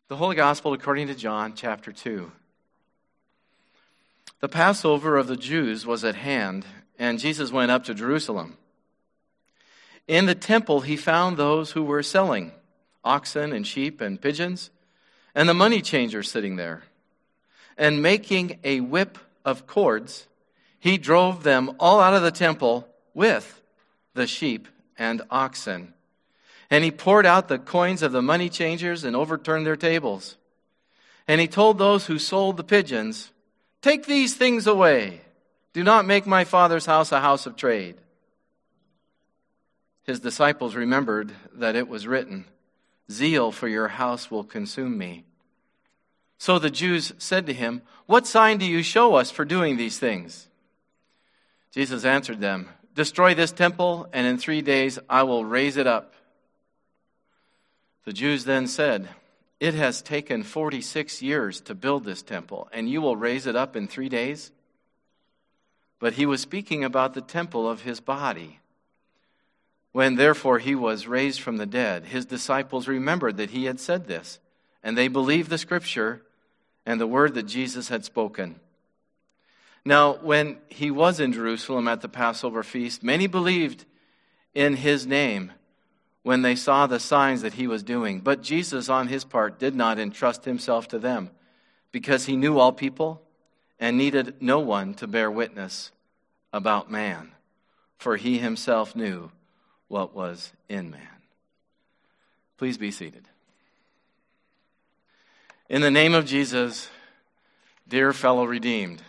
The Holy Gospel according to John, chapter 2. The Passover of the Jews was at hand, and Jesus went up to Jerusalem. In the temple he found those who were selling oxen and sheep and pigeons, and the money changers sitting there. And making a whip of cords, he drove them all out of the temple with the sheep and oxen. And he poured out the coins of the money changers and overturned their tables. And he told those who sold the pigeons, "Take these things away. Do not make my Father's house a house of trade." His disciples remembered that it was written, "Zeal for your house will consume me." So the Jews said to him, "What sign do you show us for doing these things?" Jesus answered them, "Destroy this temple, and in 3 days I will raise it up." The Jews then said, "It has taken 46 years to build this temple, and you will raise it up in 3 days?" But he was speaking about the temple of his body. When therefore he was raised from the dead, his disciples remembered that he had said this, and they believed the scripture and the word that Jesus had spoken. Now, when he was in Jerusalem at the Passover feast, many believed in his name when they saw the signs that he was doing. But Jesus, on his part, did not entrust himself to them, because he knew all people and needed no one to bear witness about man, for he himself knew what was in man. Please be seated. In the name of Jesus, dear fellow redeemed,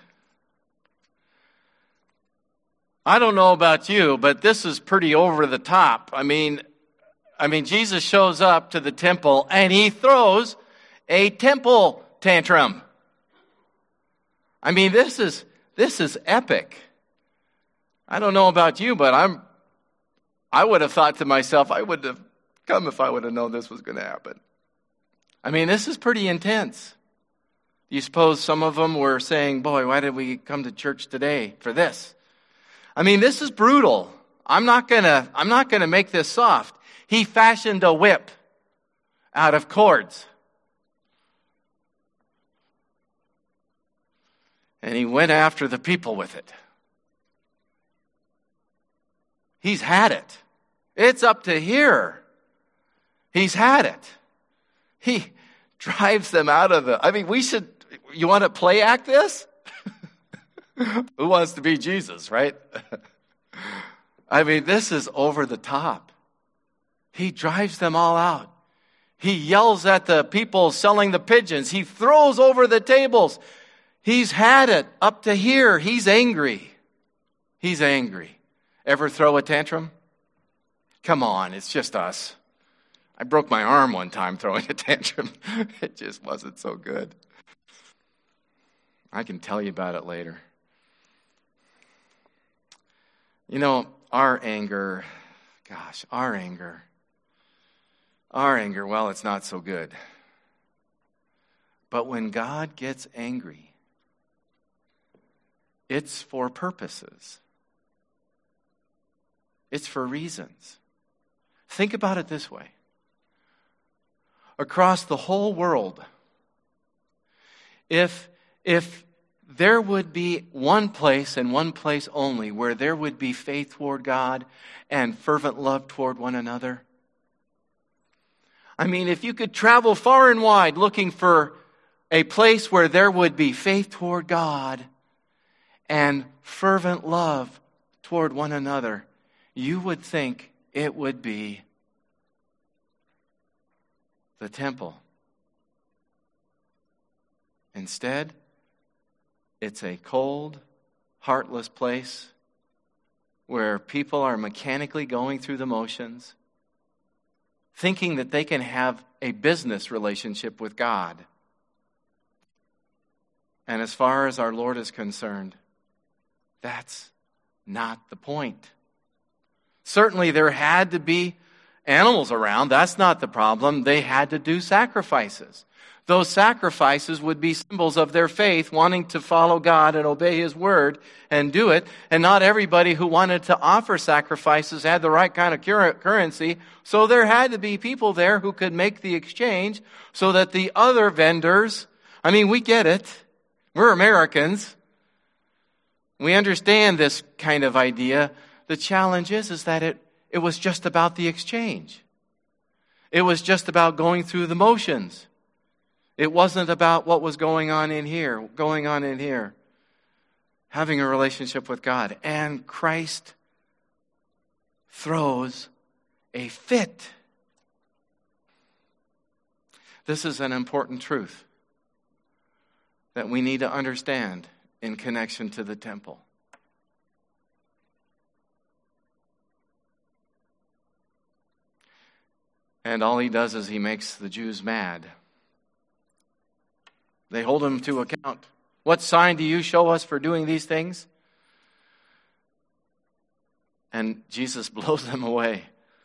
I don't know about you, but this is pretty over the top. I mean, Jesus shows up to the temple and he throws a temple tantrum. I mean, this is epic. I don't know about you, but I would have thought to myself, I would have come if I would have known this was going to happen. I mean, this is pretty intense. Do you suppose some of them were saying, "Boy, why did we come to church today for this?" I mean, this is brutal. I'm not gonna make this soft. He fashioned a whip out of cords. And he went after the people with it. He's had it. It's up to here. He's had it. He drives them out of you want to play act this? Who wants to be Jesus, right? I mean, this is over the top. He drives them all out. He yells at the people selling the pigeons. He throws over the tables. He's had it up to here. He's angry. He's angry. Ever throw a tantrum? Come on, it's just us. I broke my arm one time throwing a tantrum. It just wasn't so good. I can tell you about it later. You know, our anger, well, it's not so good. But when God gets angry, it's for purposes. It's for reasons. Think about it this way. Across the whole world, if there would be one place and one place only where there would be faith toward God and fervent love toward one another. I mean, if you could travel far and wide looking for a place where there would be faith toward God and fervent love toward one another, you would think it would be the temple. Instead, it's a cold, heartless place where people are mechanically going through the motions, thinking that they can have a business relationship with God. And as far as our Lord is concerned, that's not the point. Certainly there had to be animals around. That's not the problem. They had to do sacrifices. Those sacrifices would be symbols of their faith, wanting to follow God and obey His word and do it. And not everybody who wanted to offer sacrifices had the right kind of currency. So there had to be people there who could make the exchange so that the other vendors, we get it. We're Americans. We understand this kind of idea. The challenge is that it was just about the exchange. It was just about going through the motions. It wasn't about what was going on in here, having a relationship with God. And Christ throws a fit. This is an important truth that we need to understand in connection to the temple. And all he does is he makes the Jews mad. They hold him to account. What sign do you show us for doing these things? And Jesus blows them away.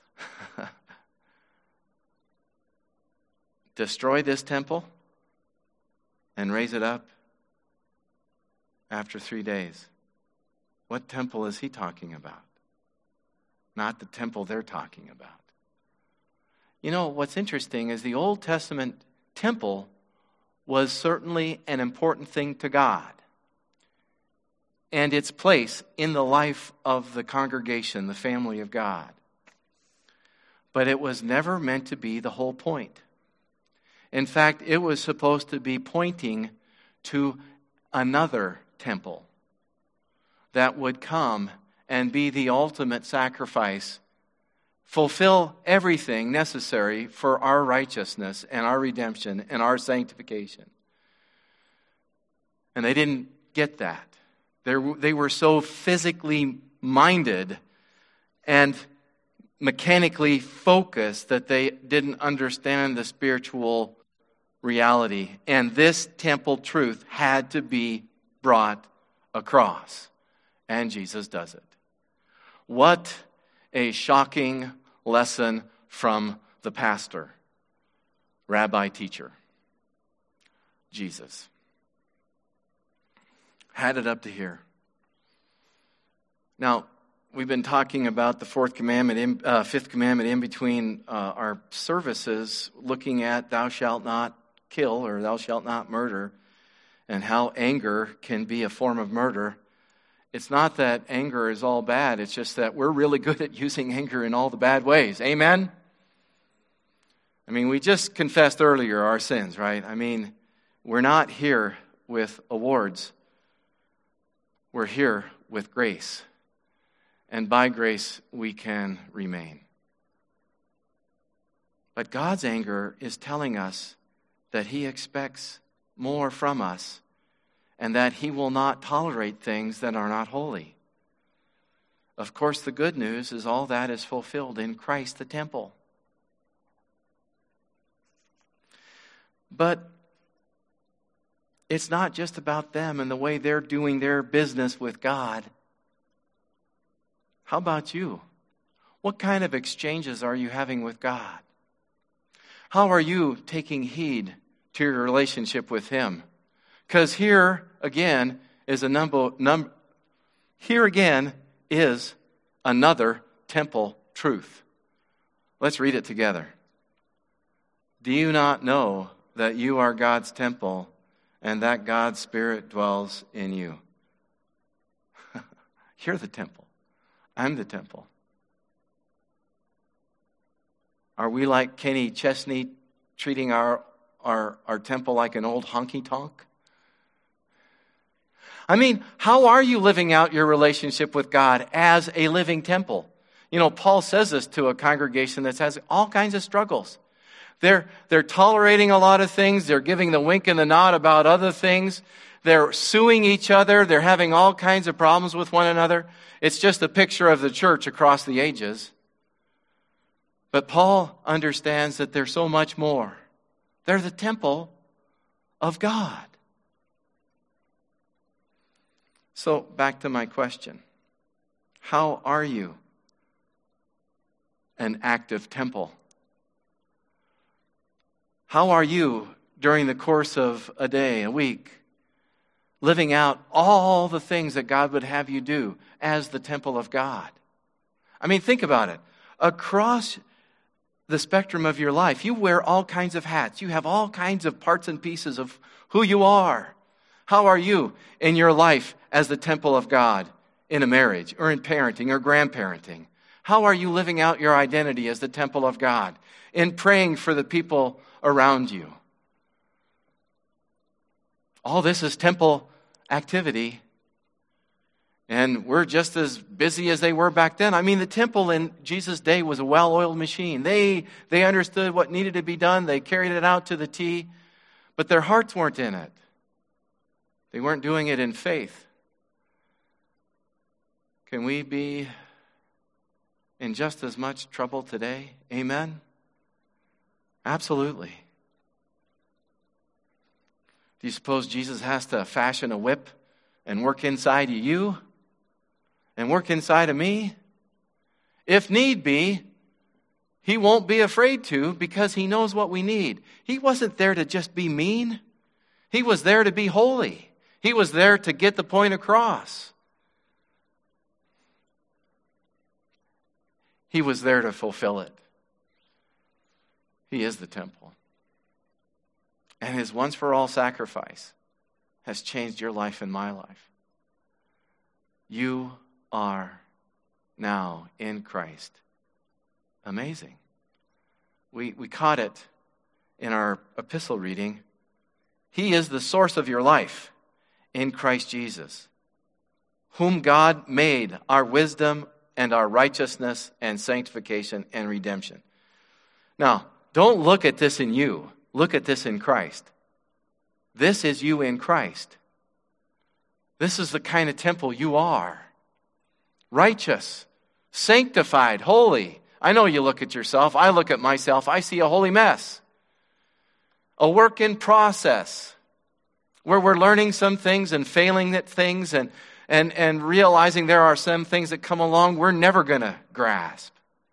Destroy this temple and raise it up after 3 days. What temple is he talking about? Not the temple they're talking about. What's interesting is the Old Testament temple was certainly an important thing to God and its place in the life of the congregation, the family of God. But it was never meant to be the whole point. In fact, it was supposed to be pointing to another temple that would come and be the ultimate sacrifice, fulfill everything necessary for our righteousness and our redemption and our sanctification. And they didn't get that. They were so physically minded and mechanically focused that they didn't understand the spiritual reality. And this temple truth had to be brought across. And Jesus does it. What a shocking lesson from the pastor, rabbi, teacher, Jesus. Had it up to here. Now, we've been talking about the fifth commandment in between our services, looking at thou shalt not kill or thou shalt not murder, and how anger can be a form of murder. It's not that anger is all bad. It's just that we're really good at using anger in all the bad ways. Amen? We just confessed earlier our sins, right? We're not here with awards. We're here with grace. And by grace, we can remain. But God's anger is telling us that He expects more from us, and that He will not tolerate things that are not holy. Of course, the good news is all that is fulfilled in Christ the temple. But it's not just about them and the way they're doing their business with God. How about you? What kind of exchanges are you having with God? How are you taking heed to your relationship with Him? Because here again is another temple truth. Let's read it together. Do you not know that you are God's temple and that God's Spirit dwells in you? You're the temple. I'm the temple. Are we like Kenny Chesney treating our temple like an old honky-tonk? How are you living out your relationship with God as a living temple? Paul says this to a congregation that has all kinds of struggles. They're tolerating a lot of things. They're giving the wink and the nod about other things. They're suing each other. They're having all kinds of problems with one another. It's just a picture of the church across the ages. But Paul understands that there's so much more. They're the temple of God. So, back to my question. How are you an active temple? How are you during the course of a day, a week, living out all the things that God would have you do as the temple of God? I mean, think about it. Across the spectrum of your life, you wear all kinds of hats. You have all kinds of parts and pieces of who you are. How are you in your life as the temple of God in a marriage or in parenting or grandparenting? How are you living out your identity as the temple of God in praying for the people around you? All this is temple activity, and we're just as busy as they were back then. I mean, the temple in Jesus' day was a well-oiled machine. They understood what needed to be done. They carried it out to the T, but their hearts weren't in it. They weren't doing it in faith. Can we be in just as much trouble today? Amen? Absolutely. Do you suppose Jesus has to fashion a whip and work inside of you and work inside of me? If need be, he won't be afraid to, because he knows what we need. He wasn't there to just be mean. He was there to be holy. He was there to get the point across. He was there to fulfill it. He is the temple. And his once-for-all sacrifice has changed your life and my life. You are now in Christ. Amazing. We caught it in our epistle reading. He is the source of your life in Christ Jesus, whom God made our wisdom and our righteousness and sanctification and redemption. Now, don't look at this in you. Look at this in Christ. This is you in Christ. This is the kind of temple you are. Righteous, sanctified, holy. I know you look at yourself. I look at myself. I see a holy mess. A work in process where we're learning some things and failing at things and realizing there are some things that come along we're never going to grasp.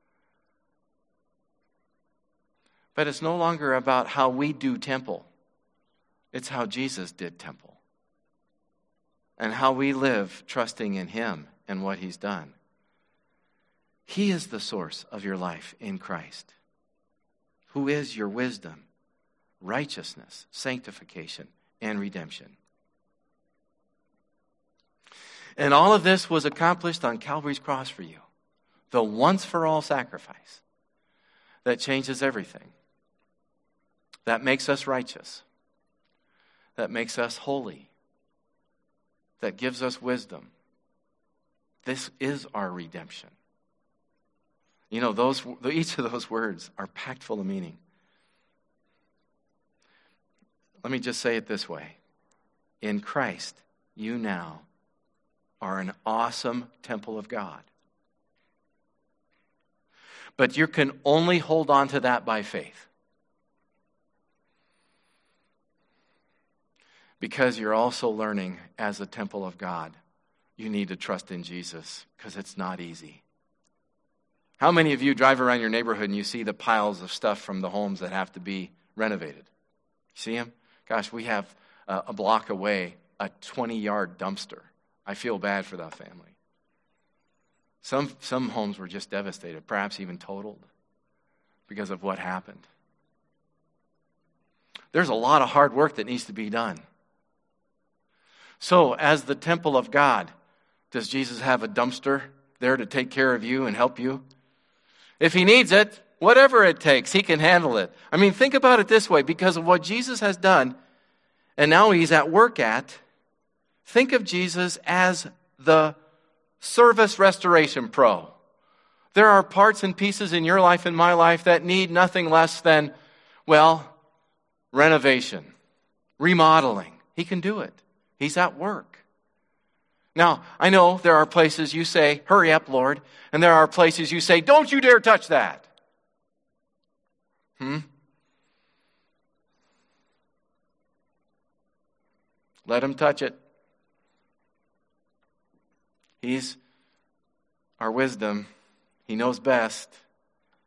But it's no longer about how we do temple. It's how Jesus did temple. And how we live trusting in him and what he's done. He is the source of your life in Christ, who is your wisdom, righteousness, sanctification, and redemption. And all of this was accomplished on Calvary's cross for you. The once-for-all sacrifice that changes everything. That makes us righteous. That makes us holy. That gives us wisdom. This is our redemption. You know, each of those words are packed full of meaning. Let me just say it this way. In Christ, you now are an awesome temple of God. But you can only hold on to that by faith. Because you're also learning as a temple of God, you need to trust in Jesus, because it's not easy. How many of you drive around your neighborhood and you see the piles of stuff from the homes that have to be renovated? You see them? Gosh, we have a block away a 20-yard dumpster. I feel bad for that family. Some homes were just devastated, perhaps even totaled, because of what happened. There's a lot of hard work that needs to be done. So, as the temple of God, does Jesus have a dumpster there to take care of you and help you? If he needs it, whatever it takes, he can handle it. I mean, think about it this way. Because of what Jesus has done, and now he's at work at, think of Jesus as the service restoration pro. There are parts and pieces in your life and my life that need nothing less than, well, renovation, remodeling. He can do it. He's at work. Now, I know there are places you say, hurry up, Lord. And there are places you say, don't you dare touch that. Let him touch it. He's our wisdom. He knows best.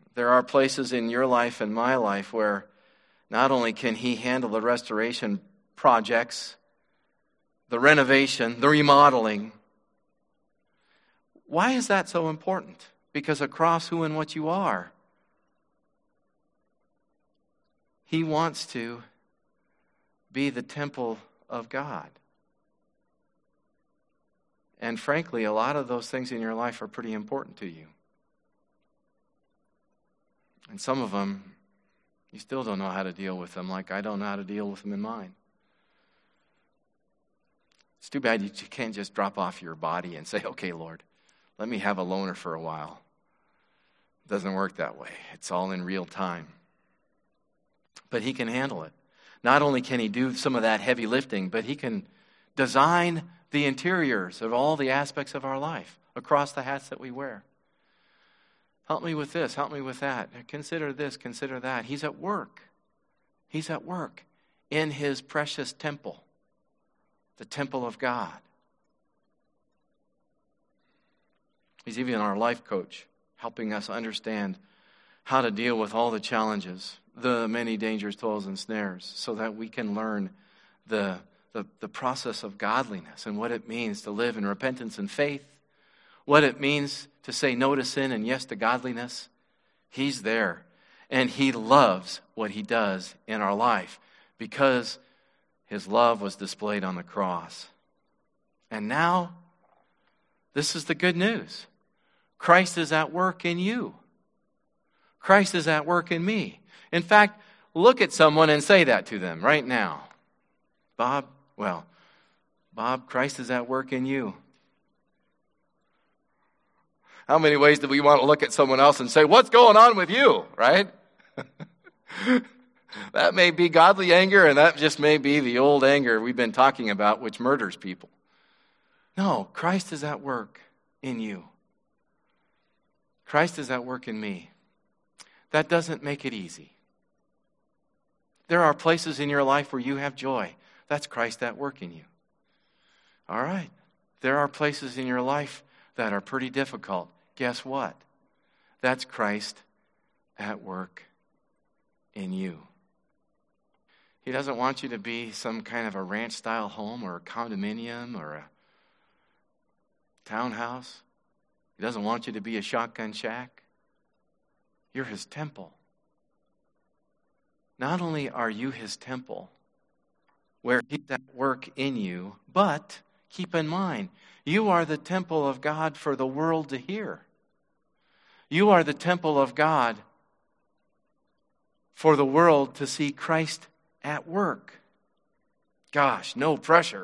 There are places in your life and my life where not only can He handle the restoration projects, the renovation, the remodeling. Why is that so important? Because across who and what you are, He wants to be the temple of God. And frankly, a lot of those things in your life are pretty important to you. And some of them, you still don't know how to deal with them, like I don't know how to deal with them in mine. It's too bad you can't just drop off your body and say, okay, Lord, let me have a loner for a while. It doesn't work that way. It's all in real time. But He can handle it. Not only can He do some of that heavy lifting, but He can design the interiors of all the aspects of our life across the hats that we wear. Help me with this, help me with that. Consider this, consider that. He's at work. He's at work in His precious temple, the temple of God. He's even our life coach, helping us understand how to deal with all the challenges, the many dangers, toils, and snares, so that we can learn the process of godliness and what it means to live in repentance and faith, what it means to say no to sin and yes to godliness. He's there, and He loves what He does in our life because His love was displayed on the cross. And now, this is the good news. Christ is at work in you. Christ is at work in me. In fact, look at someone and say that to them right now. Bob, Christ is at work in you. How many ways do we want to look at someone else and say, what's going on with you, right? That may be godly anger, and that just may be the old anger we've been talking about, which murders people. No, Christ is at work in you. Christ is at work in me. That doesn't make it easy. There are places in your life where you have joy. That's Christ at work in you. All right. There are places in your life that are pretty difficult. Guess what? That's Christ at work in you. He doesn't want you to be some kind of a ranch-style home or a condominium or a townhouse. He doesn't want you to be a shotgun shack. You're His temple. Not only are you His temple, where He's at work in you, but keep in mind, you are the temple of God for the world to hear. You are the temple of God for the world to see Christ at work. Gosh, no pressure.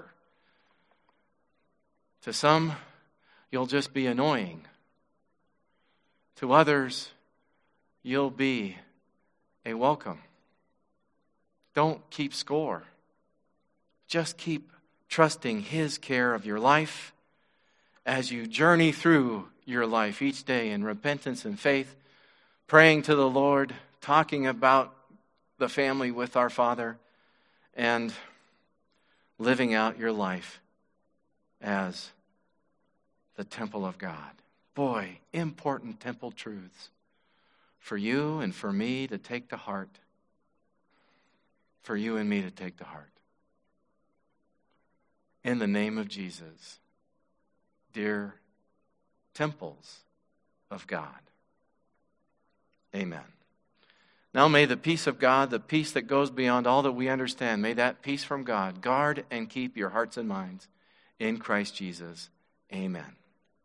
To some, you'll just be annoying. To others, you'll be a welcome. Don't keep score. Just keep trusting His care of your life as you journey through your life each day in repentance and faith, praying to the Lord, talking about the family with our Father, and living out your life as the temple of God. Boy, important temple truths for you and for me to take to heart. For you and me to take to heart. In the name of Jesus, dear temples of God. Amen. Now may the peace of God, the peace that goes beyond all that we understand, may that peace from God guard and keep your hearts and minds in Christ Jesus. Amen.